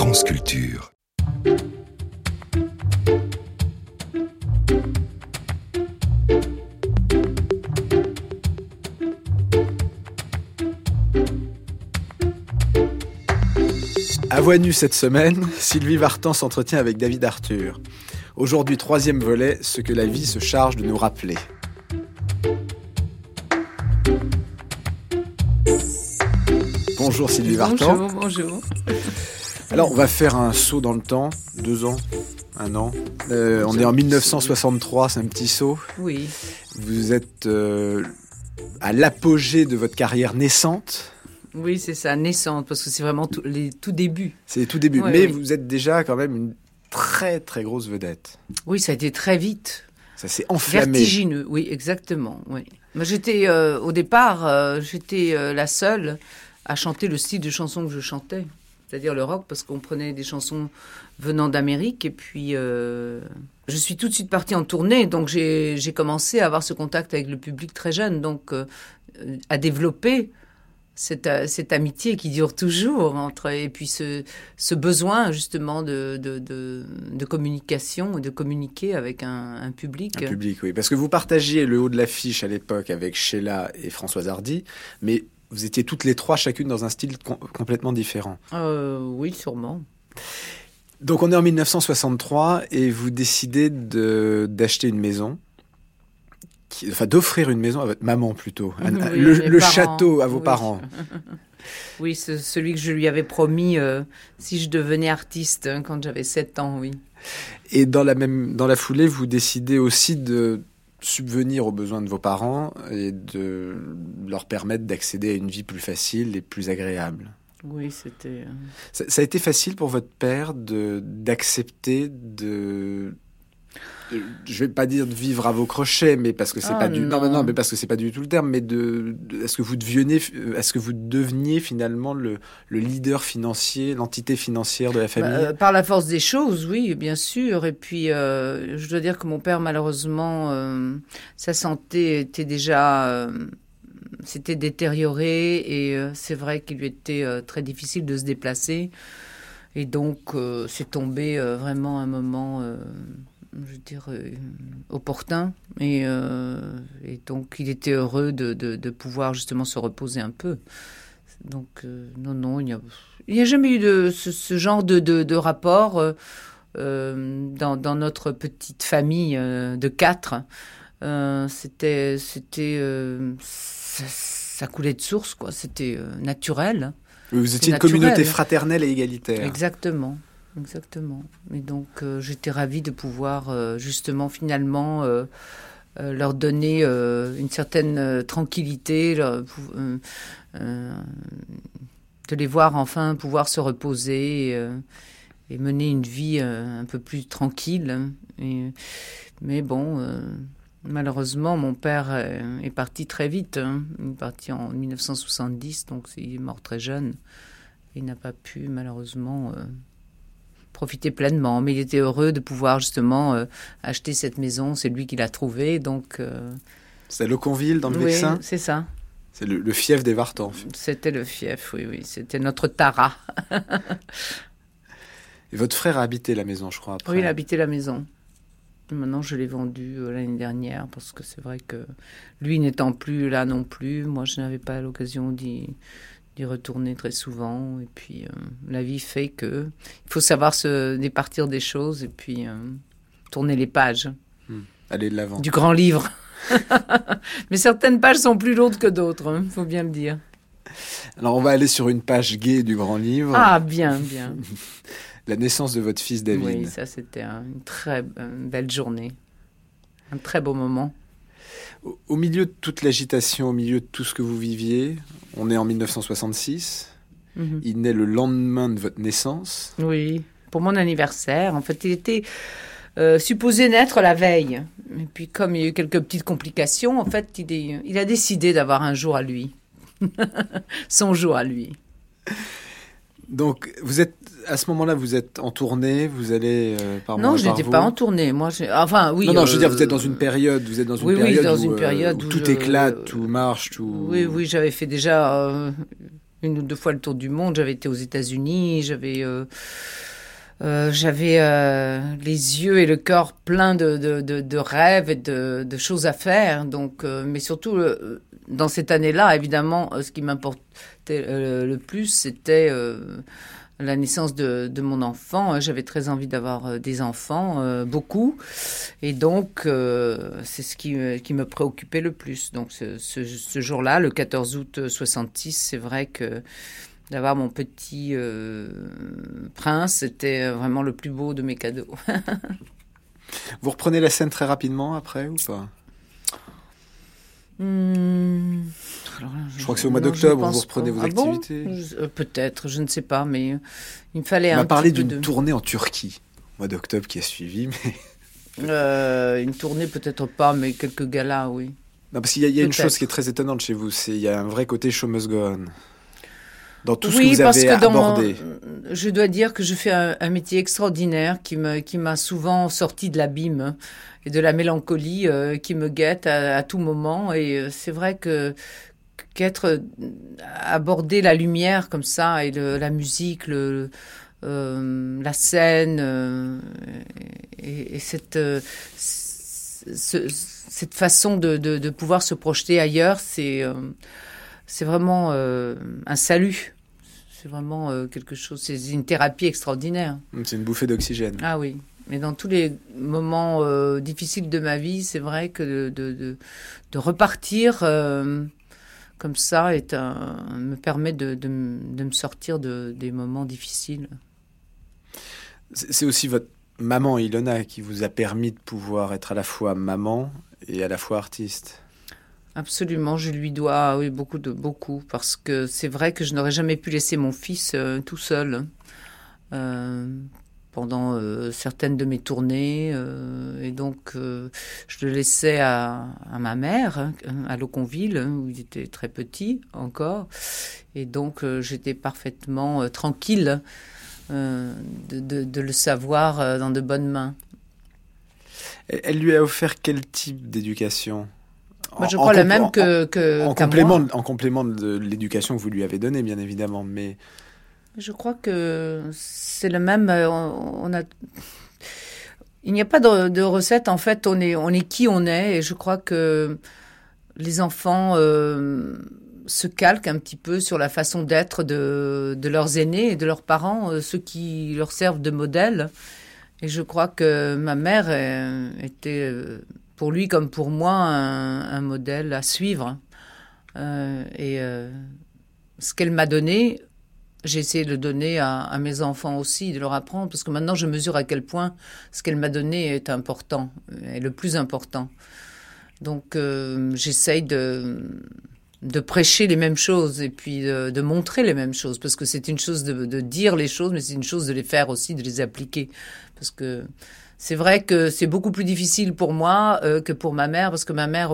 France Culture. À Voix nue cette semaine, Sylvie Vartan s'entretient avec David Arthur. Aujourd'hui, 3e volet, ce que la vie se charge de nous rappeler. Bonjour Sylvie Vartan. Bonjour. Alors, on va faire un saut dans le temps, 2 ans, 1 an. On est en 1963, c'est un petit saut. Oui. Vous êtes à l'apogée de votre carrière naissante. Oui, c'est ça, naissante, parce que c'est vraiment les tout débuts. C'est les tout débuts, Ouais, mais oui. vous êtes déjà quand même une très très grosse vedette. Oui, ça a été très vite. Ça s'est enflammé. Vertigineux, oui, exactement. Oui. Moi, j'étais, au départ, j'étais la seule à chanter le style de chanson que je chantais, c'est-à-dire le rock, parce qu'on prenait des chansons venant d'Amérique, et puis je suis tout de suite partie en tournée, donc j'ai commencé à avoir ce contact avec le public très jeune, donc à développer cette amitié qui dure toujours et puis ce besoin justement de communication et de communiquer avec un public. Un public, oui. Parce que vous partagiez le haut de l'affiche à l'époque avec Sheila et Françoise Hardy, mais vous étiez toutes les trois, chacune dans un style complètement différent. Oui, sûrement. Donc on est en 1963 et vous décidez d'acheter une maison. D'offrir une maison à votre maman plutôt. Oui, le parents, château à vos oui. parents. Oui, c'est celui que je lui avais promis si je devenais artiste quand j'avais 7 ans, oui. Et dans la foulée, vous décidez aussi de subvenir aux besoins de vos parents et de leur permettre d'accéder à une vie plus facile et plus agréable. Oui, c'était... Ça a été facile pour votre père d'accepter je vais pas dire de vivre à vos crochets, mais parce que c'est pas du non, mais parce que c'est pas du tout le terme, mais est-ce que vous deveniez finalement le leader financier, l'entité financière de la famille? Par la force des choses, oui, bien sûr. Et puis, je dois dire que mon père, malheureusement, sa santé était déjà s'était détériorée et c'est vrai qu'il lui était très difficile de se déplacer. Et donc, c'est tombé vraiment un moment... je veux dire, opportun. Et donc, il était heureux de pouvoir justement se reposer un peu. Donc, non, il n'y a jamais eu ce genre de rapport dans notre petite famille de 4. Ça coulait de source, quoi. C'était naturel. Vous étiez une communauté fraternelle et égalitaire. Exactement. Et donc, j'étais ravie de pouvoir, justement, finalement, leur donner une certaine tranquillité, de les voir enfin pouvoir se reposer et mener une vie un peu plus tranquille. Mais bon, malheureusement, mon père est parti très vite. Il est parti en 1970, donc il est mort très jeune. Il n'a pas pu, malheureusement... profiter pleinement, mais il était heureux de pouvoir justement acheter cette maison, c'est lui qui l'a trouvée, donc... C'est à Loconville, dans le Vexin? Oui, c'est ça. C'est le fief des Vartan. C'était le fief, oui, c'était notre Tara. Et votre frère a habité la maison, je crois, après. Oui, il a habité la maison. Maintenant, je l'ai vendue l'année dernière, parce que c'est vrai que lui n'étant plus là non plus, moi je n'avais pas l'occasion d'y retourner très souvent, et puis la vie fait que il faut savoir se départir des choses et puis tourner les pages. Aller de l'avant. Du grand livre. Mais certaines pages sont plus lourdes que d'autres, faut bien le dire. Alors on va aller sur une page gaie du grand livre. Ah, bien. La naissance de votre fils David. Oui, ça c'était une très belle journée. Un très beau moment. Au milieu de toute l'agitation, au milieu de tout ce que vous viviez, on est en 1966. Mm-hmm. Il naît le lendemain de votre naissance. Oui, pour mon anniversaire. En fait, il était supposé naître la veille. Et puis, comme il y a eu quelques petites complications, en fait, il a décidé d'avoir un jour à lui. Son jour à lui. Donc, à ce moment-là, vous êtes en tournée, vous allez par Non, je n'étais pas en tournée. Moi, enfin, oui. Non, je veux dire, vous êtes dans une période, où tout éclate, tout marche, tout. Oui, j'avais fait déjà 1 ou 2 fois le tour du monde. J'avais été aux États-Unis, j'avais les yeux et le cœur pleins de rêves et de choses à faire. Donc, mais surtout, dans cette année-là, évidemment, ce qui m'importait le plus, c'était la naissance de mon enfant. J'avais très envie d'avoir des enfants, beaucoup. Et donc, c'est ce qui me préoccupait le plus. Donc, ce jour-là, le 14 août 66, c'est vrai que d'avoir mon petit prince, c'était vraiment le plus beau de mes cadeaux. Vous reprenez la scène très rapidement après ou pas? Alors là, je crois que c'est au mois d'octobre où vous reprenez vos activités. Bon, peut-être, je ne sais pas, mais il me fallait un petit peu. On m'a parlé d'une tournée en Turquie au mois d'octobre qui a suivi, mais... une tournée peut-être pas, mais quelques galas, oui. Non, parce qu'il y a une chose qui est très étonnante chez vous, il y a un vrai côté show must go on. Dans tout ce que vous avez abordé. Je dois dire que je fais un métier extraordinaire qui m'a souvent sorti de l'abîme et de la mélancolie qui me guette à tout moment. Et c'est vrai aborder la lumière comme ça et la musique, la scène et cette façon de pouvoir se projeter ailleurs, c'est vraiment un salut. C'est vraiment quelque chose. C'est une thérapie extraordinaire. C'est une bouffée d'oxygène. Ah oui. Mais dans tous les moments difficiles de ma vie, c'est vrai que de repartir comme ça me permet de me sortir des moments difficiles. C'est aussi votre maman, Ilona, qui vous a permis de pouvoir être à la fois maman et à la fois artiste. Absolument, je lui dois beaucoup, parce que c'est vrai que je n'aurais jamais pu laisser mon fils tout seul pendant certaines de mes tournées, et donc je le laissais à ma mère, à Loconville, où il était très petit encore, et donc j'étais parfaitement tranquille de le savoir dans de bonnes mains. Elle lui a offert quel type d'éducation ? Moi, je crois la même que en complément de l'éducation que vous lui avez donnée, bien évidemment, mais... Je crois que c'est le même... Il n'y a pas de recette, en fait, on est qui on est, et je crois que les enfants se calquent un petit peu sur la façon d'être de leurs aînés et de leurs parents, ceux qui leur servent de modèle. Et je crois que ma mère était... pour lui comme pour moi, un modèle à suivre. Ce qu'elle m'a donné, j'ai essayé de le donner à mes enfants aussi, de leur apprendre, parce que maintenant je mesure à quel point ce qu'elle m'a donné est important, est le plus important. Donc j'essaye de prêcher les mêmes choses et puis de montrer les mêmes choses, parce que c'est une chose de dire les choses, mais c'est une chose de les faire aussi, de les appliquer. Parce que c'est vrai que c'est beaucoup plus difficile pour moi que pour ma mère, parce que ma mère,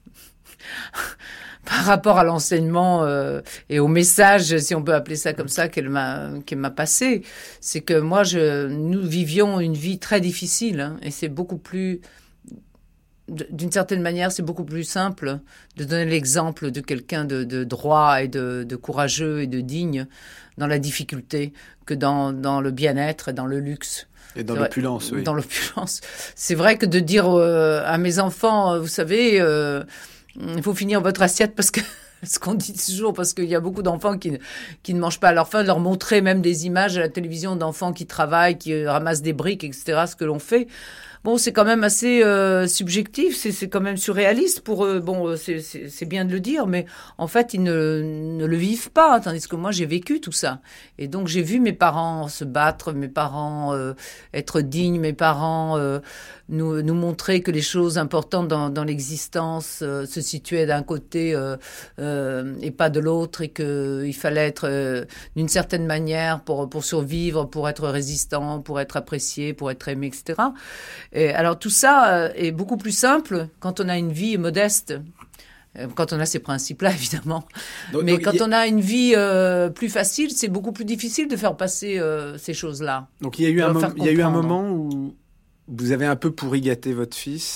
par rapport à l'enseignement et au message, si on peut appeler ça comme ça, qu'elle m'a passé, c'est que moi, nous vivions une vie très difficile, hein, et c'est beaucoup plus, d'une certaine manière, c'est beaucoup plus simple de donner l'exemple de quelqu'un de droit et de courageux et de digne dans la difficulté que dans le bien-être et dans le luxe. Et dans l'opulence, oui. Dans l'opulence. C'est vrai que de dire à mes enfants, vous savez, il faut finir votre assiette parce que, ce qu'on dit toujours, parce qu'il y a beaucoup d'enfants qui ne mangent pas à leur faim, de leur montrer même des images à la télévision d'enfants qui travaillent, qui ramassent des briques, etc., ce que l'on fait. Bon, c'est quand même assez subjectif, c'est quand même surréaliste pour eux. Bon, c'est bien de le dire, mais en fait, ils ne le vivent pas, tandis que moi, j'ai vécu tout ça. Et donc, j'ai vu mes parents se battre, mes parents être dignes, mes parents nous montrer que les choses importantes dans l'existence se situaient d'un côté et pas de l'autre, et qu'il fallait être d'une certaine manière pour survivre, pour être résistant, pour être apprécié, pour être aimé, etc. Et alors tout ça est beaucoup plus simple quand on a une vie modeste, quand on a ces principes-là, évidemment. Mais quand on a une vie plus facile, c'est beaucoup plus difficile de faire passer ces choses-là. Donc il y a eu un moment où vous avez un peu pourri gâté votre fils.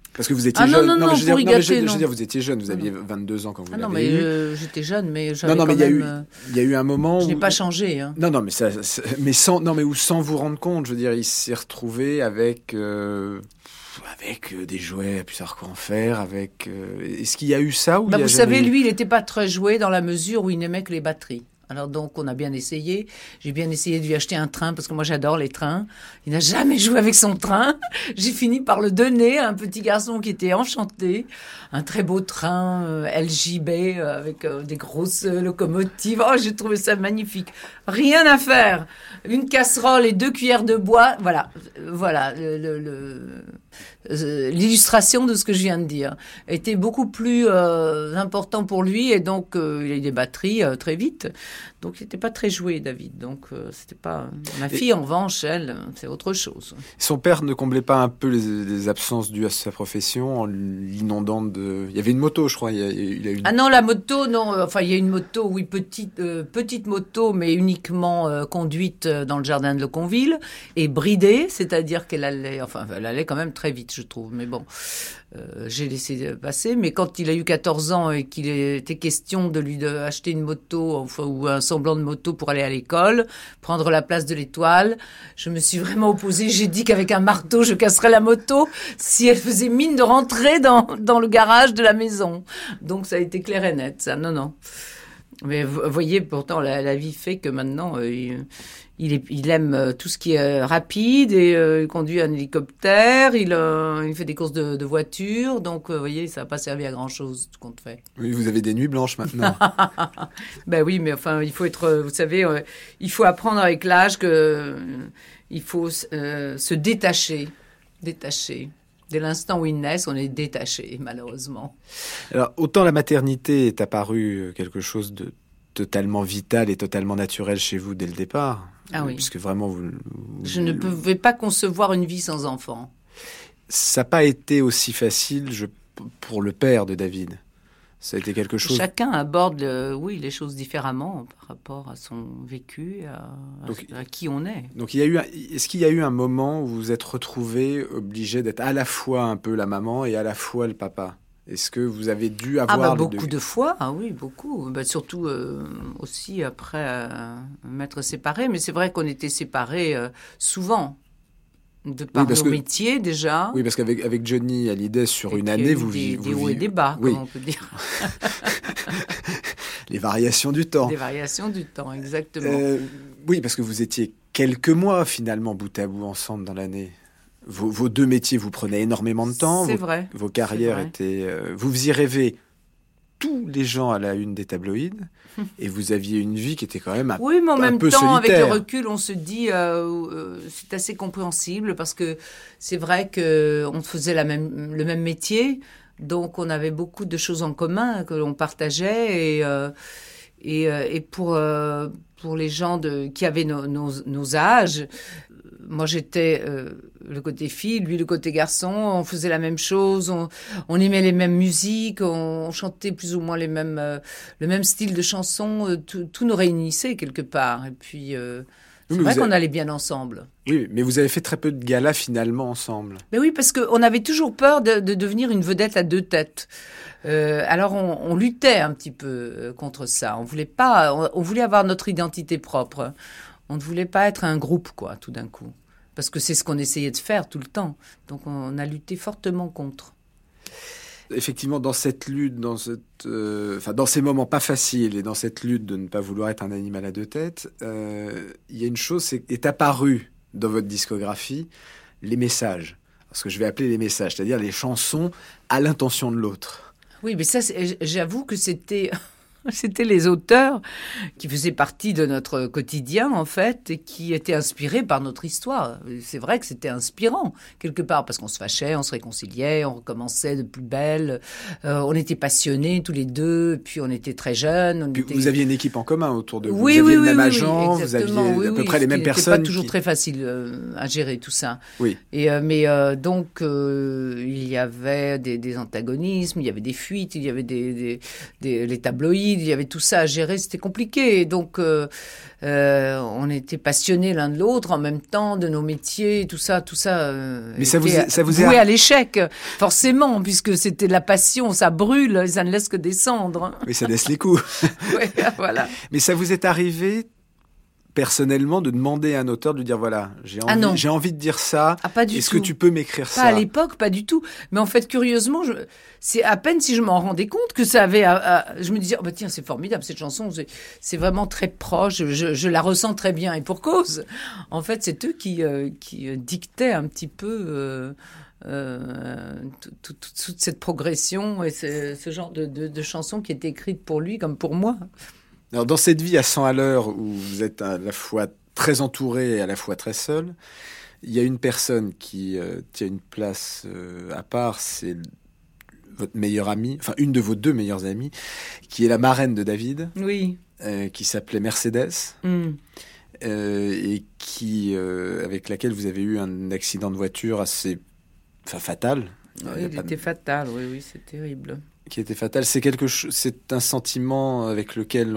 Parce que vous étiez jeune. Non, mais je veux dire, vous étiez jeune, vous aviez 22 ans quand vous l'avez mais eu. J'étais jeune, mais j'avais mais il y a eu un moment où... Je n'ai pas changé. Hein. Non, mais sans vous rendre compte, je veux dire, il s'est retrouvé avec des jouets, à plus savoir quoi en faire, Est-ce qu'il y a eu ça ou vous savez, lui, il n'était pas très joué dans la mesure où il n'aimait que les batteries. Alors donc, on a bien essayé. J'ai bien essayé de lui acheter un train, parce que moi, j'adore les trains. Il n'a jamais joué avec son train. J'ai fini par le donner à un petit garçon qui était enchanté. Un très beau train LJB avec des grosses locomotives. Oh, j'ai trouvé ça magnifique. Rien à faire. Une casserole et 2 cuillères de bois. Voilà l'illustration de ce que je viens de dire. Était beaucoup plus important pour lui, et donc il a eu des batteries très vite. Donc il n'était pas très joué, David. Donc c'était pas... Ma fille, en revanche, elle, c'est autre chose. Son père ne comblait pas un peu les absences dues à sa profession en l'inondant de... Il y avait une moto, je crois. Il a eu... Ah non, la moto, non. Enfin, il y a une moto, oui, petite moto, mais uniquement conduite dans le jardin de Leconville et bridée, c'est-à-dire qu'elle allait... Enfin, elle allait quand même très vite, je trouve. Mais bon, j'ai laissé passer. Mais quand il a eu 14 ans et qu'il était question de lui acheter une moto, enfin, ou un semblant de moto pour aller à l'école, prendre la place de l'Étoile, je me suis vraiment opposée. J'ai dit qu'avec un marteau, je casserais la moto si elle faisait mine de rentrer dans le garage de la maison. Donc ça a été clair et net, ça. Non. Mais vous voyez, pourtant, la vie fait que maintenant, il aime tout ce qui est rapide, et il conduit un hélicoptère, il fait des courses de voiture. Donc, vous voyez, ça n'a pas servi à grand-chose, tout compte fait. Oui, vous avez des nuits blanches maintenant. Ben oui, mais enfin, il faut être... Vous savez, il faut apprendre avec l'âge que il faut se détacher. Dès l'instant où ils naissent, on est détaché, malheureusement. Alors, autant la maternité est apparue quelque chose de totalement vital et totalement naturel chez vous dès le départ. Ah oui. Puisque vraiment, je ne pouvais pas concevoir une vie sans enfant. Ça n'a pas été aussi facile pour le père de David. Ça a été quelque chose... Chacun aborde les choses différemment par rapport à son vécu, à qui on est. Donc est-ce qu'il y a eu un moment où vous vous êtes retrouvé obligé d'être à la fois un peu la maman et à la fois le papa ? Est-ce que vous avez dû avoir... beaucoup de fois, oui, beaucoup. Surtout aussi après m'être séparés. Mais c'est vrai qu'on était séparés souvent. De par nos métiers, déjà. Oui, parce qu'avec Johnny Hallyday, sur une année, vous vivez... Des hauts et des bas, comme on peut dire. Les variations du temps. Les variations du temps, exactement. Oui, parce que vous étiez quelques mois, finalement, bout à bout, ensemble dans l'année. Vos 2 métiers vous prenaient énormément de temps. C'est vrai. Vos carrières étaient... vous faisiez rêver tous les gens à la une des tabloïds, et vous aviez une vie qui était quand même un peu solitaire. Oui, mais en même temps, avec le recul, on se dit c'est assez compréhensible, parce que c'est vrai qu'on faisait le même métier, donc on avait beaucoup de choses en commun que l'on partageait, et pour les gens qui avaient nos âges, moi j'étais le côté fille, lui le côté garçon, on faisait la même chose, on aimait les mêmes musiques, on chantait plus ou moins le même style de chanson, tout nous réunissait quelque part. Et puis c'est vrai qu'on allait bien ensemble. Oui, mais vous avez fait très peu de galas finalement ensemble. Mais oui, parce qu'on avait toujours peur de devenir une vedette à 2 têtes. Alors on luttait un petit peu contre ça. On voulait avoir notre identité propre. On ne voulait pas être un groupe, quoi, tout d'un coup. Parce que c'est ce qu'on essayait de faire tout le temps. Donc on a lutté fortement contre. Effectivement, dans cette lutte, dans ces moments pas faciles, et dans cette lutte de ne pas vouloir être un animal à 2 têtes, il y a une chose qui est apparue dans votre discographie, les messages. Ce que je vais appeler les messages, c'est-à-dire les chansons à l'intention de l'autre. Oui, mais ça, j'avoue que c'était les auteurs qui faisaient partie de notre quotidien, en fait, et qui étaient inspirés par notre histoire. C'est vrai que c'était inspirant, quelque part, parce qu'on se fâchait, on se réconciliait, on recommençait de plus belle. On était passionnés tous les deux, puis on était très jeunes. Vous aviez une équipe en commun autour de vous. Oui, vous aviez le même agent, vous aviez à peu près les mêmes personnes. C'était pas toujours très facile à gérer tout ça. Oui. Donc, il y avait des antagonismes, il y avait des fuites, il y avait les tabloïds. David, il y avait tout ça à gérer, c'était compliqué. Donc, on était passionnés l'un de l'autre en même temps de nos métiers, tout ça. Mais ça vous est voué à l'échec, forcément, puisque c'était de la passion, ça brûle, ça ne laisse que descendre. Oui, ça laisse les coups. Ouais, voilà. Mais ça vous est arrivé personnellement de demander à un auteur de lui dire voilà, j'ai envie de dire ça. Pas du Est-ce tout. que tu peux m'écrire ça? Pas à l'époque, pas du tout. Mais en fait, curieusement, c'est à peine si je m'en rendais compte que ça avait. Je me disais oh bah tiens, c'est formidable cette chanson, c'est vraiment très proche. Je la ressens très bien et pour cause. En fait, c'est eux qui dictaient un petit peu. Toute cette progression et ce genre de chansons qui étaient écrites pour lui comme pour moi. Alors, dans cette vie à 100 à l'heure où vous êtes à la fois très entouré et à la fois très seul, il y a une personne qui tient une place à part, c'est votre meilleure amie, enfin une de vos 2 meilleures amies, qui est la marraine de David, oui, qui s'appelait Mercedes, et qui, avec laquelle vous avez eu un accident de voiture assez fatal. Oui, il était fatal, oui, c'est terrible. Qui était fatal. C'est un sentiment avec lequel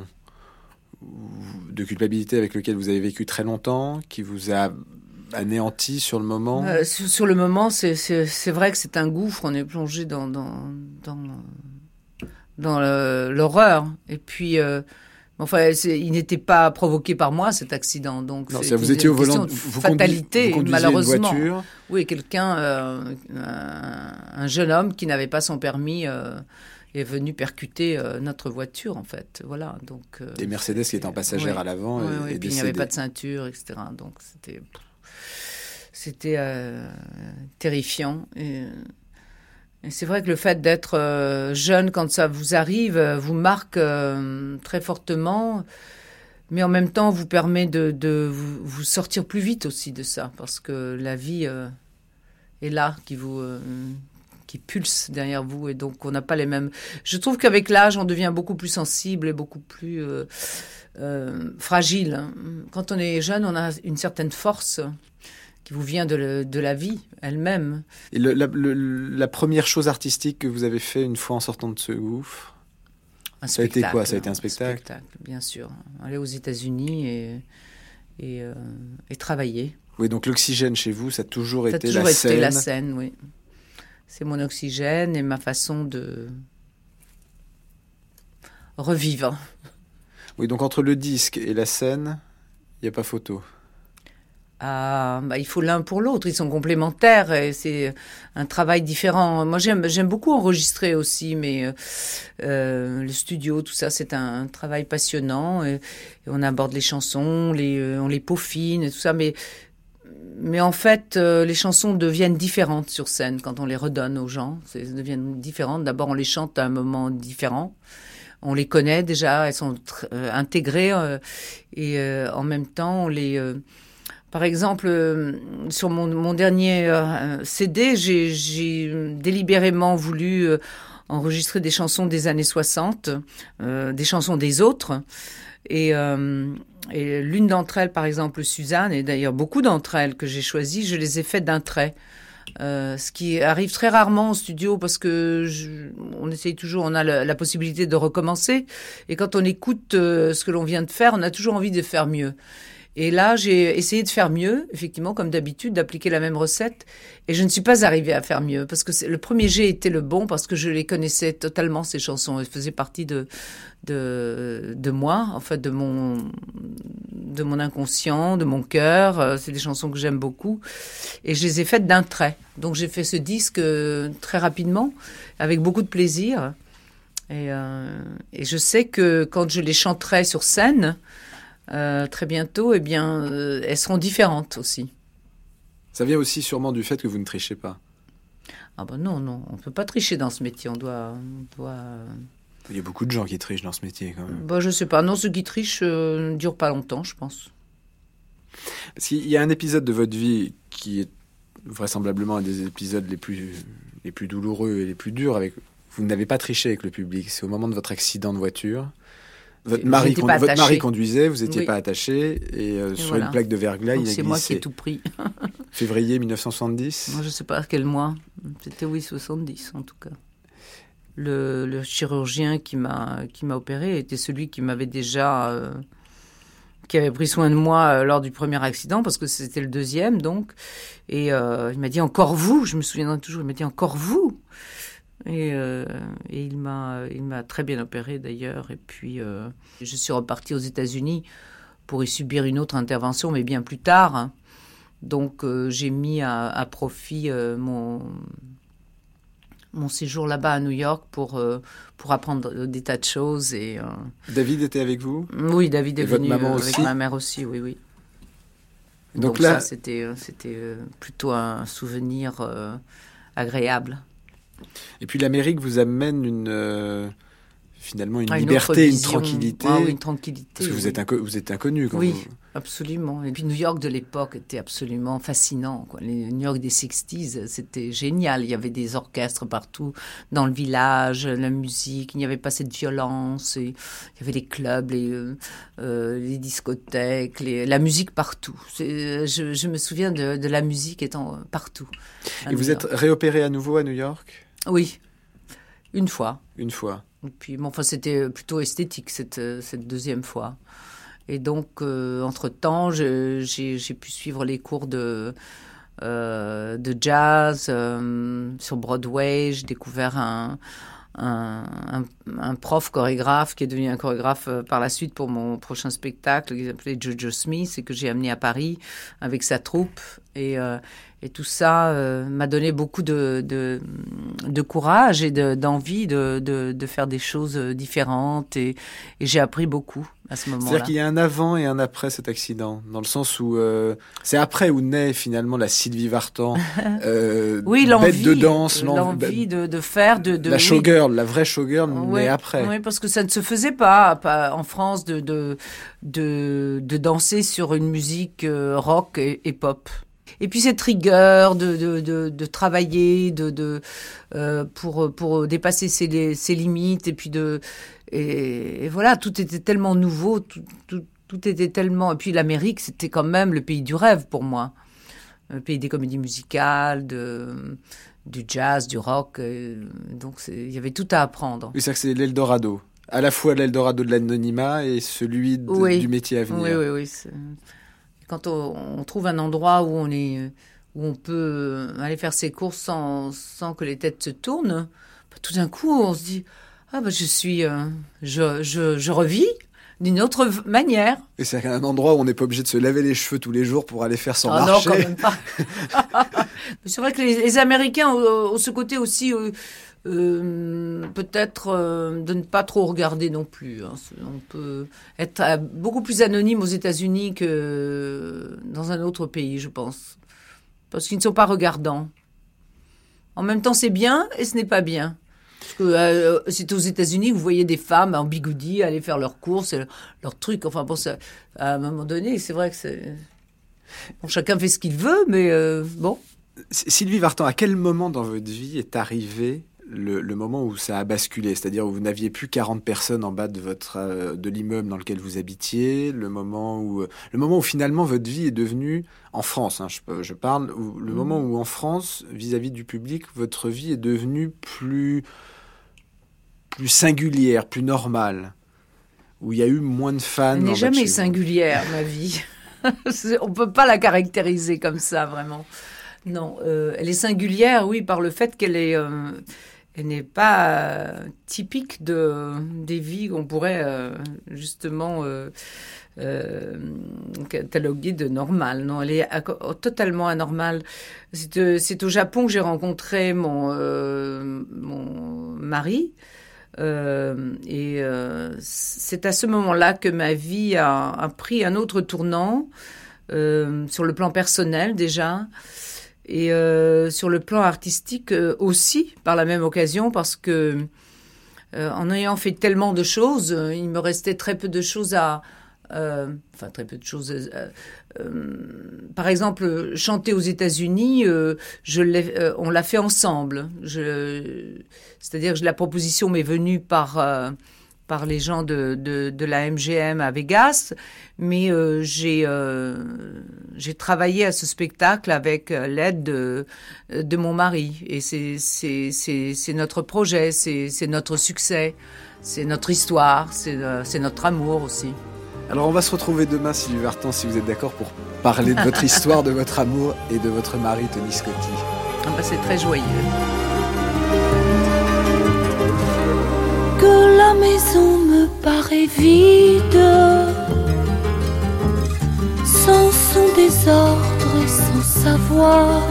de culpabilité avec lequel vous avez vécu très longtemps, qui vous a anéanti sur le moment. Sur le moment, c'est vrai que c'est un gouffre. On est plongé dans l'horreur. Et puis, enfin, il n'était pas provoqué par moi cet accident. Donc, non, vous étiez au volant, fatalité, vous malheureusement. Une voiture. Oui, un jeune homme qui n'avait pas son permis est venu percuter notre voiture, en fait. Voilà. Donc. Et Mercedes qui était en passagère à l'avant. Et puis il n'y avait pas de ceinture, etc. Donc c'était terrifiant. Et c'est vrai que le fait d'être jeune quand ça vous arrive vous marque très fortement, mais en même temps vous permet de vous sortir plus vite aussi de ça, parce que la vie est là, qui pulse derrière vous, et donc on n'a pas les mêmes... Je trouve qu'avec l'âge, on devient beaucoup plus sensible et beaucoup plus fragile. Quand on est jeune, on a une certaine force qui vous vient de la vie elle-même. Et la première chose artistique que vous avez fait une fois en sortant de ce gouffre, ça a été quoi? Ça a été un spectacle? Un spectacle, bien sûr. Aller aux États-Unis et travailler. Oui, donc l'oxygène chez vous, ça a toujours été la scène. Ça a toujours été la scène, oui. C'est mon oxygène et ma façon de revivre. Oui, donc entre le disque et la scène, il n'y a pas photo. Il faut l'un pour l'autre, ils sont complémentaires et c'est un travail différent. Moi, j'aime beaucoup enregistrer aussi, mais le studio, tout ça, c'est un travail passionnant. Et on aborde les chansons, on les peaufine et tout ça, mais en fait, les chansons deviennent différentes sur scène quand on les redonne aux gens. Elles deviennent différentes. D'abord, on les chante à un moment différent. On les connaît déjà, elles sont intégrées et en même temps, on les... Par exemple, sur mon dernier CD, j'ai délibérément voulu enregistrer des chansons des années 60, des chansons des autres. Et l'une d'entre elles, par exemple, Suzanne, et d'ailleurs beaucoup d'entre elles que j'ai choisies, je les ai faites d'un trait. Ce qui arrive très rarement au studio parce que on essaye toujours, on a la possibilité de recommencer. Et quand on écoute ce que l'on vient de faire, on a toujours envie de faire mieux. Et là, j'ai essayé de faire mieux, effectivement, comme d'habitude, d'appliquer la même recette. Et je ne suis pas arrivée à faire mieux parce que le premier jet était le bon parce que je les connaissais totalement, ces chansons. Elles faisaient partie de moi, en fait, de mon inconscient, de mon cœur. C'est des chansons que j'aime beaucoup. Et je les ai faites d'un trait. Donc, j'ai fait ce disque très rapidement, avec beaucoup de plaisir. Et je sais que quand je les chanterai sur scène, très bientôt, eh bien, elles seront différentes aussi. Ça vient aussi sûrement du fait que vous ne trichez pas. Ah ben non, on ne peut pas tricher dans ce métier, on doit... Il y a beaucoup de gens qui trichent dans ce métier quand même. Je sais pas, non, ceux qui trichent ne durent pas longtemps, je pense. Parce qu'il y a un épisode de votre vie qui est vraisemblablement un des épisodes les plus douloureux et les plus durs. Vous n'avez pas triché avec le public, c'est au moment de votre accident de voiture. Votre mari conduisait, vous n'étiez pas attaché, et sur voilà. Une plaque de verglas, il a glissé. C'est moi qui ai tout pris. Février 1970. Moi, je ne sais pas quel mois. C'était 70 en tout cas. le chirurgien qui m'a opéré était celui qui m'avait déjà qui avait pris soin de moi lors du premier accident, parce que c'était le deuxième, donc. Et il m'a dit « Encore vous ?» Je me souviendrai toujours, il m'a dit « Encore vous ?» Et il m'a très bien opéré, d'ailleurs. Et puis, je suis repartie aux États-Unis pour y subir une autre intervention, mais bien plus tard. Hein. Donc, j'ai mis à profit mon séjour là-bas à New York pour apprendre des tas de choses. Et, David était avec vous ? Oui, David est venu maman avec aussi ma mère aussi, oui, oui. Donc là, là, c'était plutôt un souvenir agréable. Et puis l'Amérique vous amène finalement une Une liberté, une tranquillité. Ah, oui, une tranquillité. Parce que oui. vous êtes inconnu quand Oui, vous... absolument. Et puis New York de l'époque était absolument fascinant, quoi. Les New York des 60s, c'était génial. Il y avait des orchestres partout dans le village, la musique, il n'y avait pas cette violence. Et il y avait les clubs, les discothèques, la musique partout. Je me souviens de la musique étant partout. Et vous êtes réopéré à nouveau à New York ? Oui, une fois. Une fois. Et puis, bon, enfin, c'était plutôt esthétique cette deuxième fois. Et donc, entre-temps, j'ai pu suivre les cours de jazz sur Broadway. J'ai découvert un prof chorégraphe qui est devenu un chorégraphe par la suite pour mon prochain spectacle, qui s'appelait Jojo Smith, et que j'ai amené à Paris avec sa troupe. Et tout ça m'a donné beaucoup de courage et d'envie de faire des choses différentes. Et j'ai appris beaucoup à ce moment-là. C'est-à-dire qu'il y a un avant et un après cet accident, dans le sens où c'est après où naît finalement la Sylvie Vartan, oui, bête de danse, l'envie de faire la showgirl, la vraie showgirl, oui, naît après. Oui, parce que ça ne se faisait pas en France de danser sur une musique rock et pop. Et puis cette rigueur de travailler, pour dépasser ses limites, et puis et voilà, tout était tellement nouveau, tout était tellement. Et puis l'Amérique, c'était quand même le pays du rêve pour moi, le pays des comédies musicales, du jazz, du rock. Donc il y avait tout à apprendre. Oui, c'est-à-dire que c'est l'Eldorado, à la fois l'Eldorado de l'anonymat et celui du métier à venir. Oui. Quand on trouve un endroit où on peut aller faire ses courses sans que les têtes se tournent, tout d'un coup, on se dit je revis d'une autre manière. Et c'est un endroit où on n'est pas obligé de se laver les cheveux tous les jours pour aller faire son marché. Non, quand même pas. C'est vrai que les Américains ont ce côté aussi... peut-être de ne pas trop regarder non plus. Hein. On peut être beaucoup plus anonyme aux États-Unis que dans un autre pays, je pense. Parce qu'ils ne sont pas regardants. En même temps, c'est bien et ce n'est pas bien. Parce que c'est aux États-Unis que vous voyez des femmes en bigoudi aller faire leurs courses, leurs trucs. Enfin bon, ça, à un moment donné, c'est vrai que bon, chacun fait ce qu'il veut, mais bon. Sylvie Vartan, à quel moment dans votre vie est arrivé le moment où ça a basculé, c'est-à-dire où vous n'aviez plus 40 personnes en bas de l'immeuble dans lequel vous habitiez, le moment où finalement votre vie est devenue, en France, hein, je parle, le moment où en France, vis-à-vis du public, votre vie est devenue plus singulière, plus normale, où il y a eu moins de fans. Elle n'est jamais singulière, ma vie. On ne peut pas la caractériser comme ça, vraiment. Non, elle est singulière, oui, par le fait qu'elle est... elle n'est pas typique des vies qu'on pourrait justement cataloguer de normales. Non, elle est totalement anormale. C'est au Japon que j'ai rencontré mon mari. Et c'est à ce moment-là que ma vie a pris un autre tournant, sur le plan personnel déjà. Et sur le plan artistique aussi, par la même occasion, parce que en ayant fait tellement de choses, il me restait très peu de choses très peu de choses. Par exemple, chanter aux États-Unis, on l'a fait ensemble. C'est-à-dire que la proposition m'est venue par les gens de la MGM à Vegas, mais j'ai travaillé à ce spectacle avec l'aide de mon mari. Et c'est notre projet, c'est notre succès, c'est notre histoire, c'est notre amour aussi. Alors on va se retrouver demain, Sylvie Vartan, si vous êtes d'accord, pour parler de votre histoire, de votre amour et de votre mari, Tony Scotti. C'est très joyeux. Que la maison me paraît vide, sans son désordre et sans savoir,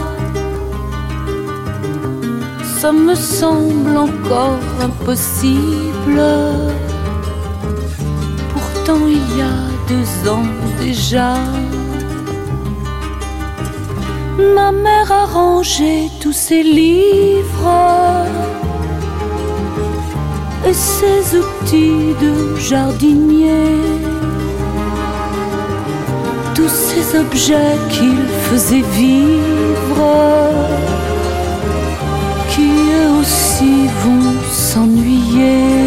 ça me semble encore impossible. Pourtant il y a 2 ans déjà, ma mère a rangé tous ses livres et ses outils de jardinier, tous ces objets qu'il faisait vivre, qui eux aussi vont s'ennuyer.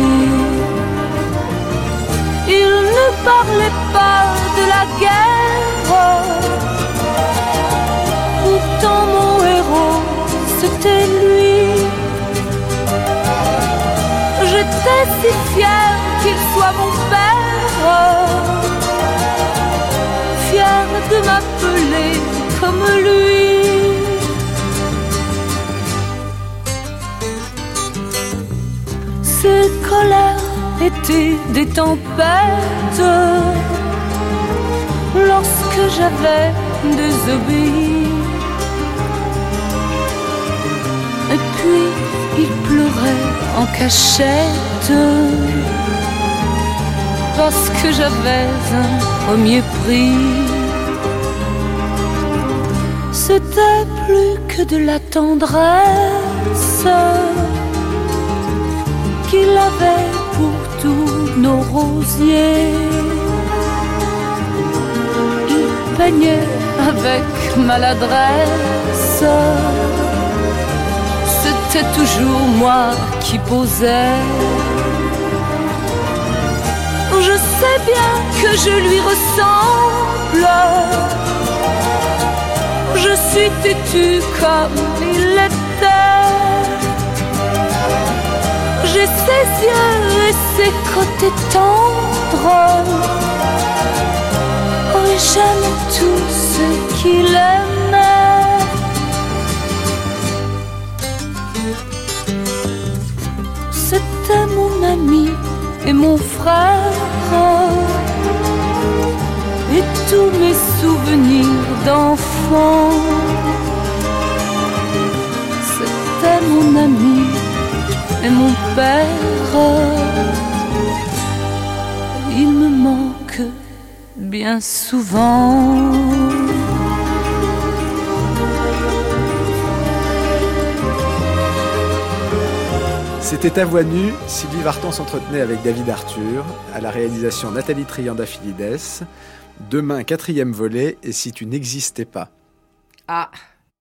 Il ne parlait pas de la guerre, pourtant mon héros c'était lui. J'étais si fière qu'il soit mon père, fière de m'appeler comme lui. Ses colères étaient des tempêtes lorsque j'avais désobéi. Et puis il pleurait en cachette parce que j'avais un premier prix. C'était plus que de la tendresse qu'il avait pour tous nos rosiers. Il peignait avec maladresse, c'était toujours moi qui posais. Je sais bien que je lui ressemble, je suis têtue comme il l'était. J'ai ses yeux et ses côtés tendres, oh, et j'aime tout ce qu'il aimait. C'était mon ami et mon frère, et tous mes souvenirs d'enfant. C'était mon ami et mon père, il me manque bien souvent. C'était À Voix nue. Sylvie Vartan s'entretenait avec David Arthur, à la réalisation Nathalie Triandafilides. Demain, 4e volet, Et si tu n'existais pas. Ah